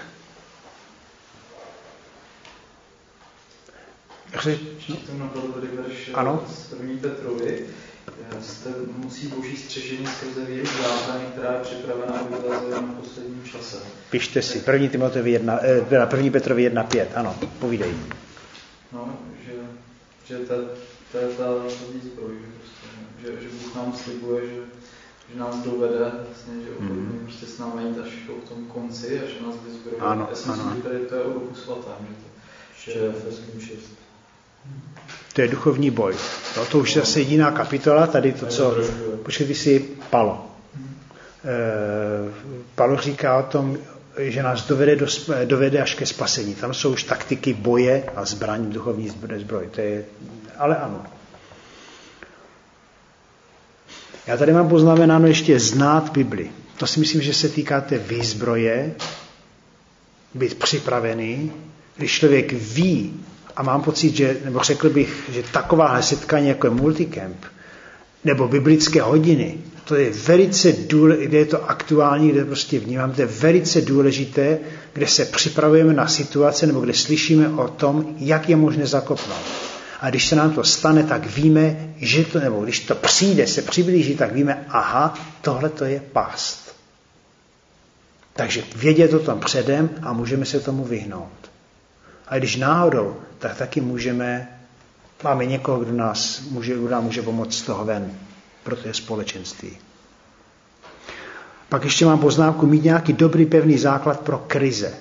To napadlo tady verš z 1. Petrovi. Musí Boží střežení skrze víru základní, která je připravena, aby vylezla na posledním čase. Pište si, 1. Petrovi 1.5, ano, povídej. No, že to je ta výzbroj, že Bůh nám slibuje, že nás dovede, vlastně, že opravdu prostě s námi jít až v tom konci a že nás vyzbrojí. Ano, já si myslím, že tady to je o Duchu Svatém, že je Efeským 6. To je duchovní boj. No, to už je zase jediná kapitola, tady to, co... Počkej, si Palo. Palo říká o tom, že nás dovede až ke spasení. Tam jsou už taktiky boje a zbraň, duchovní zbroj. To je, ale ano. Já tady mám poznamenáno ještě znát Bibli. To si myslím, že se týká té výzbroje, být připravený, když člověk ví, a mám pocit, že, nebo řekl bych, že takováhle setkání jako je multicamp, nebo biblické hodiny, to je velice důležité, kde je to aktuální, kde prostě vnímám, to je velice důležité, kde se připravujeme na situace, nebo kde slyšíme o tom, jak je možné zakopnout. A když se nám to stane, tak víme, že to, nebo když to přijde, se přiblíží, tak víme, aha, tohle to je past. Takže vědět o tom předem a můžeme se tomu vyhnout. A když náhodou, tak taky máme někoho, kdo nám může pomoct z toho ven, proto je společenství. Pak ještě mám poznámku, mít nějaký dobrý pevný základ pro krize.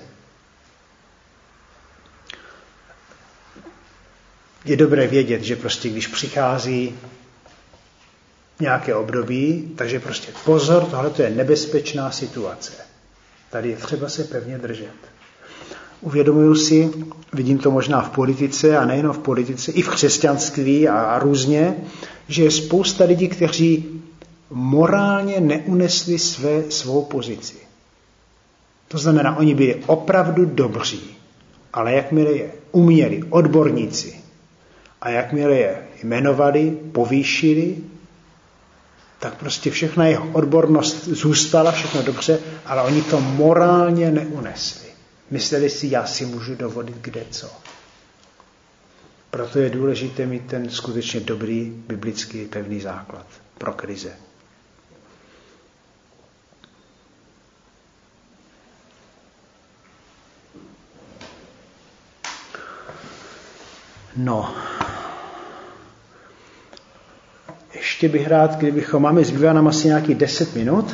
Je dobré vědět, že prostě když přichází nějaké období, takže prostě pozor, tohle je nebezpečná situace. Tady je třeba se pevně držet. Uvědomuju si, vidím to možná v politice a nejen v politice, i v křesťanství a různě, že je spousta lidí, kteří morálně neunesli svou pozici. To znamená, oni byli opravdu dobří, ale jakmile je uměli odborníci a jakmile je jmenovali, povýšili, tak prostě všechna jeho odbornost zůstala, všechno dobře, ale oni to morálně neunesli. Mysleli si, já si můžu dovolit kde co. Proto je důležité mít ten skutečně dobrý biblický pevný základ pro krize. No. Ještě bych rád, zbývá nám asi nějakých 10 minut.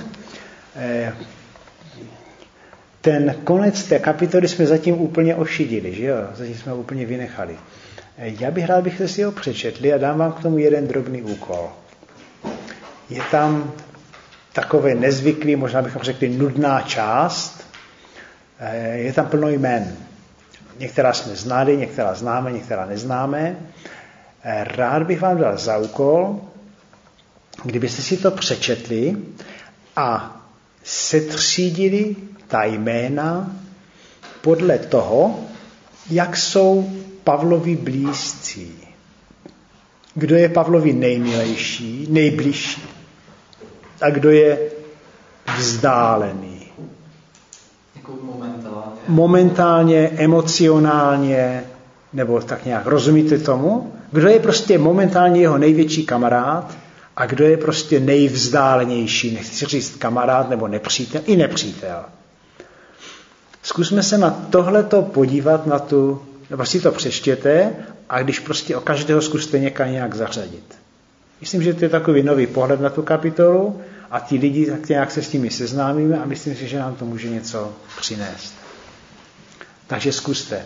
Ten konec té kapitoly jsme zatím úplně ošidili, že jo? Zatím jsme ho úplně vynechali. Já bych rád, byste si ho přečetli a dám vám k tomu jeden drobný úkol. Je tam takové nezvyklý, možná bychom řekli nudná část. Je tam plno jmen. Některá jsme znali, některá známe, některá neznáme. Rád bych vám dal za úkol, kdybyste si to přečetli a setřídili ta jména podle toho, jak jsou Pavlovi blízcí. Kdo je Pavlovi nejmilejší, nejbližší a kdo je vzdálený. Jako momentálně. Momentálně, emocionálně, nebo tak nějak, rozumíte tomu? Kdo je prostě momentálně jeho největší kamarád a kdo je prostě nejvzdálenější, nechci říct kamarád nebo nepřítel, i nepřítel. Zkusme se na tohleto podívat, nebo si to přečtěte a když prostě o každého zkuste někam nějak zařadit. Myslím, že to je takový nový pohled na tu kapitolu a ti lidi tak nějak se s nimi seznámíme a myslím si, že nám to může něco přinést. Takže zkuste.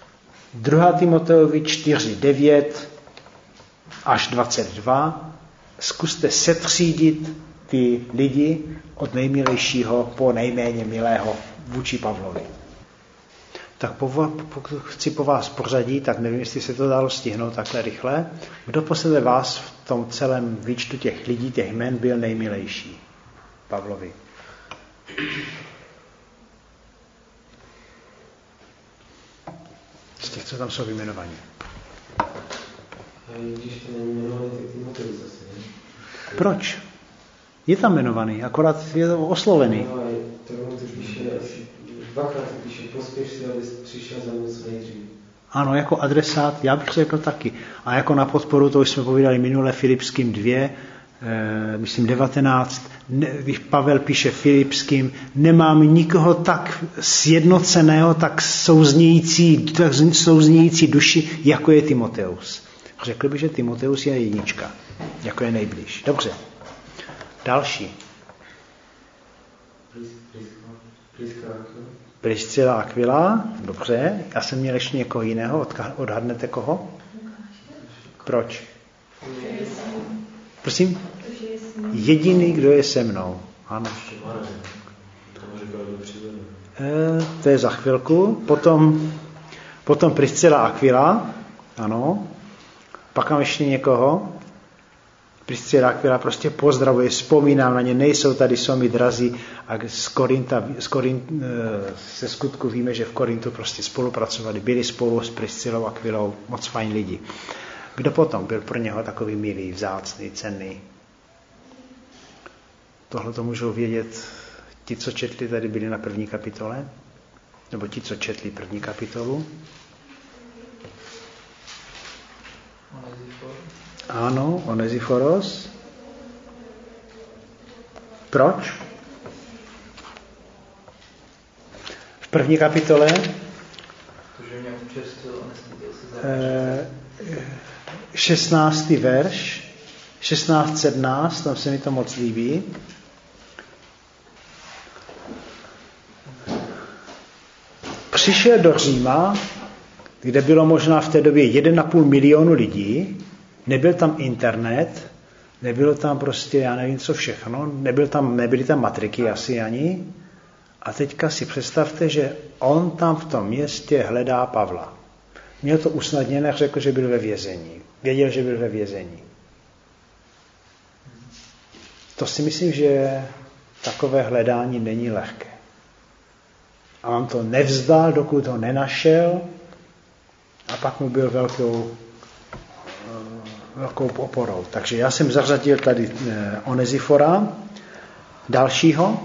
2. Timoteovi 4:9 až 22, zkuste setřídit ty lidi od nejmilejšího po nejméně milého vůči Pavlovi. Tak chci po vás pořadí, tak nevím, jestli se to dalo stihnout takhle rychle. Kdo podle vás v tom celém výčtu těch lidí, těch jmen byl nejmilejší Pavlovi? Z těch, co tam jsou vyjmenovaní. A když to není jmenovaný, tak Timoteus zase, ne? Proč? Je tam jmenovaný, akorát je to oslovený. No, to píše asi dvakrát to píše, pospěš si, abys přišel za mnou co nejdřív. Ano, jako adresát, já bych řekl taky. A jako na podporu, to už jsme povídali minule, Filipským 2, myslím 19, když Pavel píše Filipským, nemám nikoho tak sjednoceného, tak souznějící duši, jako je Timoteus. Řekl bych, že Timoteus je jednička, jako je nejblíž. Dobře. Další. Priscila Aquila, dobře. Já jsem měl ještě někoho jiného, odhadnete koho? Proč? Prosím? Jediný, kdo je se mnou. Ano. To je za chvilku. Potom Priscila Aquila, ano. Pak mám ještě někoho. Priscila Aquila prostě pozdravuje, vzpomínám na ně, nejsou tady, jsou mi drazí. A ze skutku víme, že v Korintu prostě spolupracovali, byli spolu s Priscilou Aquilou, moc fajn lidi. Kdo potom byl pro něho takový milý, vzácný, cenný? Tohle to můžou vědět ti, co četli, tady byli na první kapitole, nebo ti, co četli první kapitolu. Ano, Onesiforos. Proč? V první kapitole 16. verš 16-17, tam se mi to moc líbí. Přišel do Říma, kde bylo možná v té době 1,5 milionu lidí, nebyl tam internet, nebylo tam prostě, já nevím co všechno, nebyly tam matriky asi ani. A teďka si představte, že on tam v tom městě hledá Pavla. Měl to usnadněné, řekl, že byl ve vězení. Věděl, že byl ve vězení. To si myslím, že takové hledání není lehké. A on to nevzdal, dokud ho nenašel, a pak mu byl velkou oporou. Takže já jsem zařadil tady Onesifora, dalšího.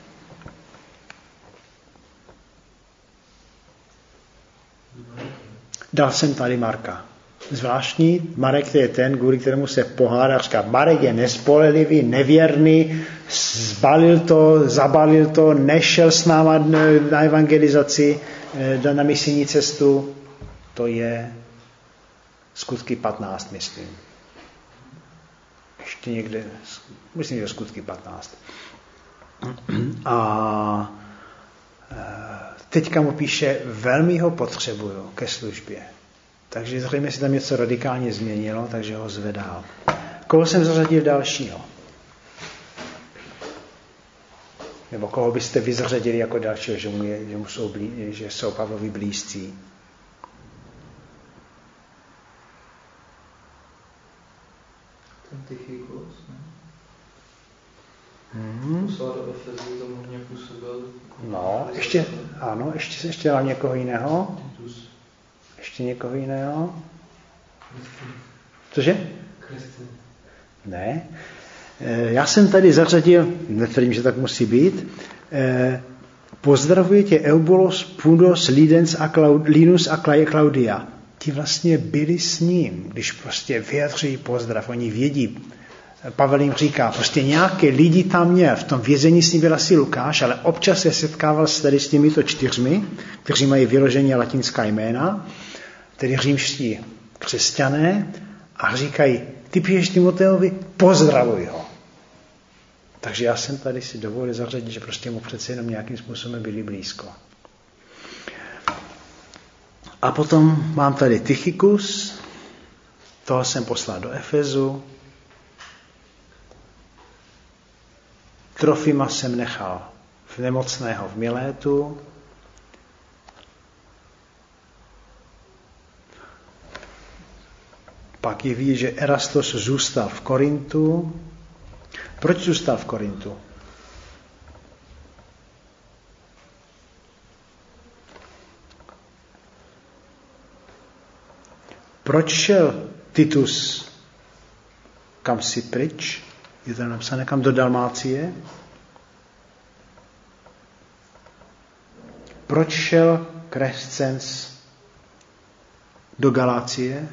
Dal jsem tady Marka. Zvláštní, Marek to je ten, kvůli kterému se pohádá, říká, Marek je nespolehlivý, nevěrný, zabalil to, nešel s náma na evangelizaci, na misijní cestu. To je Skutky 15, myslím. Ještě někde, myslím, že Skutky 15. A teďka mu píše, velmi ho potřebuju ke službě. Takže zřejmě se tam něco radikálně změnilo, takže ho zvedal. Koho jsem zařadil dalšího? Nebo koho byste vy zařadili jako dalšího, že jsou Pavlovi blízcí? Ten Tychikus, ne? Poslal do Efezu, tam hodně působil. No, ještě mám někoho jiného. Ještě někoho jiného? Cože? Ne. Já jsem tady zařadil, netvrdím, že tak musí být, pozdravuji tě Eubulos, Pundos, Linus a Claudia. Ti vlastně byli s ním, když prostě vyjadřují pozdrav, oni vědí. Pavel jim říká, prostě nějaké lidi tam měl, v tom vězení s ním byl asi Lukáš, ale občas se setkával s těmito 4, kteří mají vyloženě latinská jména, tedy římští křesťané, a říkají, ty píšeš Timoteovi, pozdravuj ho. Takže já jsem tady si dovolil zařadit, že prostě mu přece jenom nějakým způsobem byli blízko. A potom mám tady Tychikus, toho jsem poslal do Efezu. Trofima jsem nechal v nemocného v Milétu. Pak je vidět, že Erastos zůstal v Korintu. Proč zůstal v Korintu? Proč šel Titus kam si pryč? Je to napsané kam do Dalmácie? Proč šel Krescens do Galácie?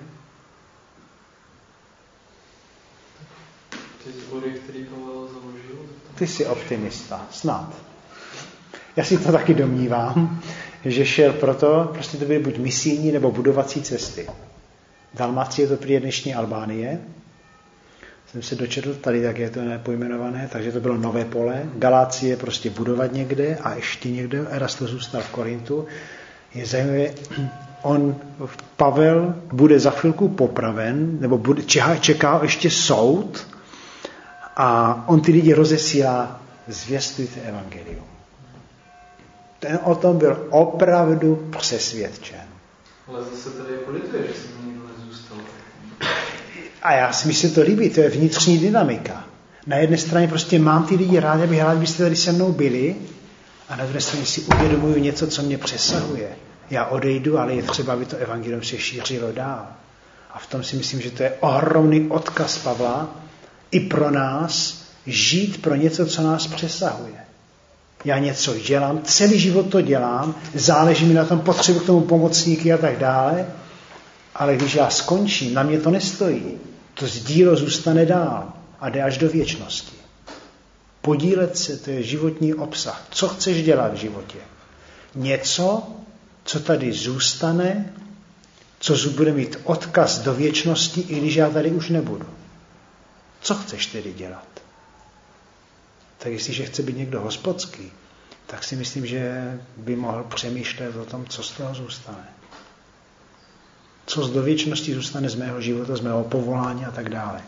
Ty sbory, který Pavel založil? Ty jsi optimista, snad. Já si to taky domnívám, že šel proto, prostě to byly buď misijní nebo budovací cesty. Dalmácie to prý dnešní Albánie. Jsem se dočetl, tady tak je to nepojmenované, takže to bylo nové pole. Galácie prostě budovat někde a ještě někde. Erastos zůstal v Korintu. Je zajímavé, Pavel bude za chvilku popraven, nebo čeká ještě soud a on ty lidi rozesílá, zvěstujte evangelium. Ten o tom byl opravdu přesvědčen. Ale zase tady polituje, že jsem nikdo nezůstal. A já si myslím, že to líbí, to je vnitřní dynamika. Na jedné straně prostě mám ty lidi rád, abych rád, byste tady se mnou byli, a na druhé straně si uvědomuju něco, co mě přesahuje. Já odejdu, ale je třeba, aby to evangelium se šířilo dál. A v tom si myslím, že to je ohromný odkaz Pavla i pro nás žít pro něco, co nás přesahuje. Já něco dělám, celý život to dělám, záleží mi na tom, potřebuji k tomu pomocníky a tak dále, ale když já skončím, na mě to nestojí. To dílo zůstane dál a jde až do věčnosti. Podílet se, to je životní obsah. Co chceš dělat v životě? Něco, co tady zůstane, co bude mít odkaz do věčnosti, i když já tady už nebudu. Co chceš tedy dělat? Tak jestliže chce být někdo hospodský, tak si myslím, že by mohl přemýšlet o tom, co z toho zůstane. Co z do věčnosti zůstane z mého života, z mého povolání a tak dále.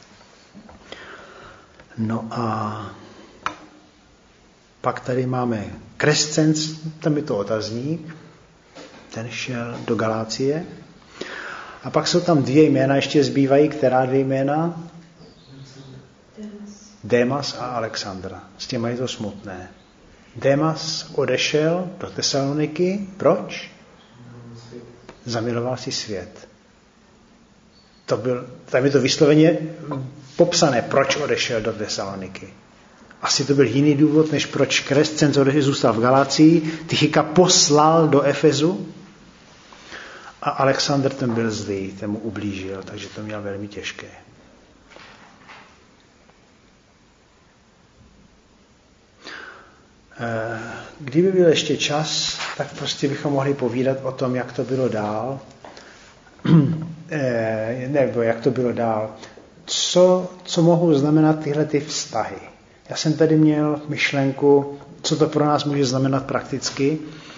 No a pak tady máme Krescens, tam je to otazník, ten šel do Galácie. A pak jsou tam dvě jména, ještě zbývají, která dvě jména? Démas a Alexandra. S těma je to smutné. Démas odešel do Tesaloniky. Proč? Zamiloval si svět. Tam je to vysloveně popsané, proč odešel do Tesaloniky. Asi to byl jiný důvod, než proč Krescens zůstal v Galácii. Tychika poslal do Efezu a Alexandr ten byl zlý, ten mu ublížil, takže to měl velmi těžké. Kdyby byl ještě čas, tak prostě bychom mohli povídat o tom, jak to bylo dál. Nebo jak to bylo dál. Co mohou znamenat tyhle ty vztahy? Já jsem tady měl myšlenku, co to pro nás může znamenat prakticky.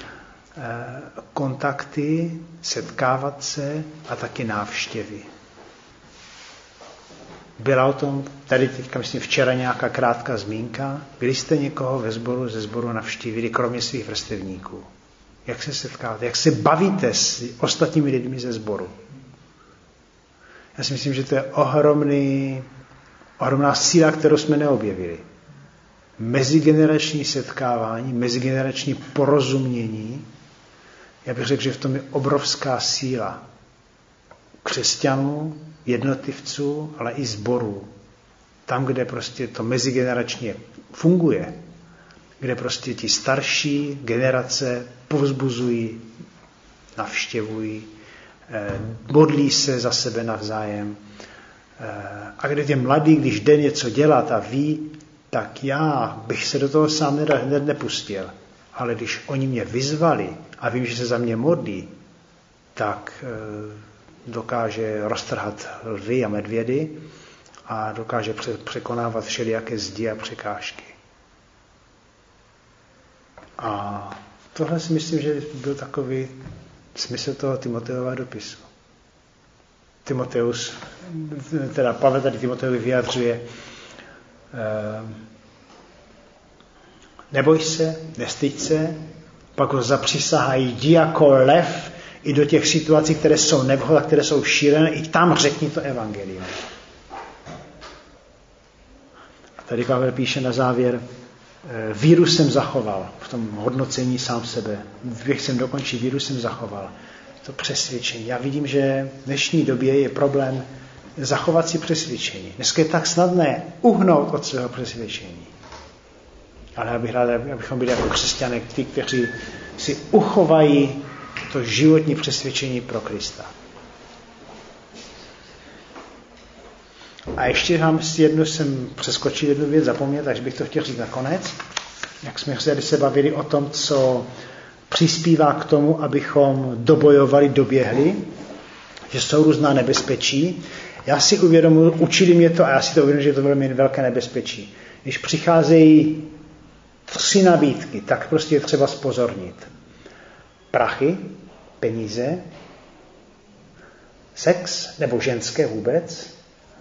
Kontakty, setkávat se a taky návštěvy. Byla o tom tady teďka, myslím, včera nějaká krátká zmínka. Byli jste někoho ze sboru navštívili, kromě svých vrstevníků? Jak se setkáváte? Jak se bavíte s ostatními lidmi ze sboru? Já si myslím, že to je ohromná síla, kterou jsme neobjevili. Mezigenerační setkávání, mezigenerační porozumění. Já bych řekl, že v tom je obrovská síla křesťanů, jednotlivců, ale i sborů. Tam, kde prostě to mezigeneračně funguje, kde prostě ti starší generace povzbuzují, navštěvují, modlí se za sebe navzájem. A kde ti mladí, když jde něco dělat a ví, tak já bych se do toho sám nepustil. Ale když oni mě vyzvali a vím, že se za mě modlí, tak dokáže roztrhat lvy a medvědy a dokáže překonávat všelijaké zdi a překážky. A tohle si myslím, že byl takový smysl toho Timoteova dopisu. Pavel tady Timoteovi vyjadřuje, neboj se, nestyď se, pak ho zapřisahají, jdi jako lev i do těch situací, které jsou nevhodné, které jsou šílené, i tam řekni to evangelium. A tady Pavel píše na závěr, víru jsem zachoval, v tom hodnocení sám sebe. Běh jsem dokončil, víru jsem zachoval. To přesvědčení. Já vidím, že v dnešní době je problém zachovat si přesvědčení. Dneska je tak snadné uhnout od svého přesvědčení. Ale já bych rád, abychom byli jako křesťané, ty, kteří si uchovají to životní přesvědčení pro Krista. A ještě jsem přeskočil jednu věc, zapomněl, takže bych to chtěl říct nakonec. Jak jsme se bavili o tom, co přispívá k tomu, abychom dobojovali, doběhli, že jsou různá nebezpečí. Já si uvědomuji, učili mě to a já si to uvědomuji, že to bylo velmi velké nebezpečí. Když přicházejí 3 nabídky, tak prostě je třeba zpozornit. Prachy, peníze, sex nebo ženské vůbec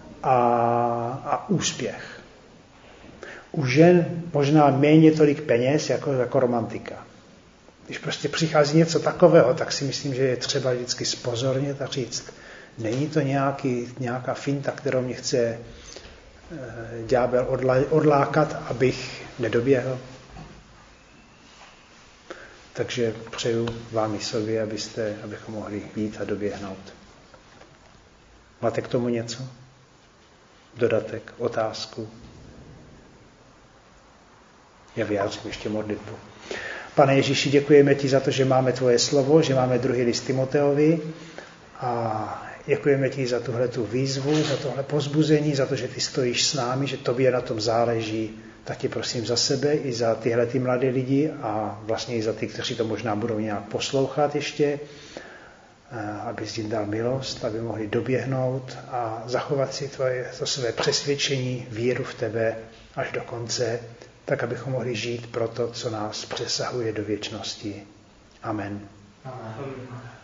a úspěch. U žen možná méně tolik peněz jako romantika. Když prostě přichází něco takového, tak si myslím, že je třeba vždycky zpozornit a říct, není to nějaká finta, kterou mě chce ďábel odlákat, abych nedoběhl. Takže přeju vám i sobě, abychom mohli jít a doběhnout. Máte k tomu něco? Dodatek, otázku? Já vyjádřím ještě modlitbu. Pane Ježíši, děkujeme ti za to, že máme tvoje slovo, že máme 2. list Timoteovi a děkujeme ti za tuhletu výzvu, za tohle povzbuzení, za to, že ty stojíš s námi, že tobě na tom záleží. Tak tě prosím za sebe i za tyhle ty mladé lidi a vlastně i za ty, kteří to možná budou nějak poslouchat ještě, aby jsi jim dal milost, aby mohli doběhnout a zachovat si to své přesvědčení, víru v tebe až do konce, tak abychom mohli žít pro to, co nás přesahuje do věčnosti. Amen. Amen.